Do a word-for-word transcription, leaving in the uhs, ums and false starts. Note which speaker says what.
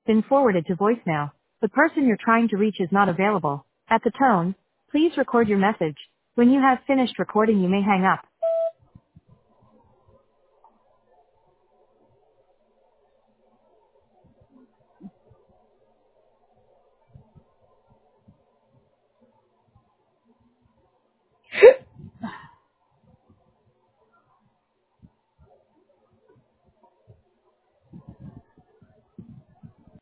Speaker 1: been forwarded to voicemail. The person you're trying to reach is not available. At the tone, please record your message. When you have finished recording, you may hang up.